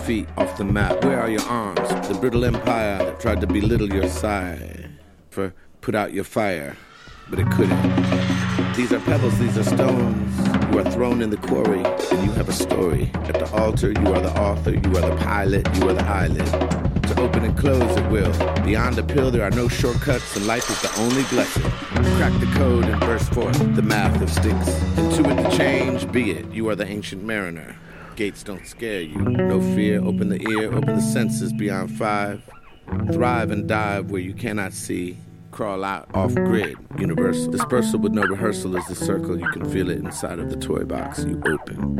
feet off the map. Where are your arms? The brittle empire that tried to belittle your sigh. For put out your fire, but it couldn't. These are pebbles, these are stones. You are thrown in the quarry, and you have a story. At the altar, you are the author, you are the pilot, you are the eyelid. To open and close at will. Beyond the pill, there are no shortcuts, and life is the only blessing. Crack the code and burst forth the math of sticks. Intuit the change, be it. You are the ancient mariner. Gates don't scare you. No fear, open the ear, open the senses beyond 5. Thrive and dive where you cannot see. Crawl out off-grid, universal. Dispersal with no rehearsal is the circle. You can feel it inside of the toy box you open.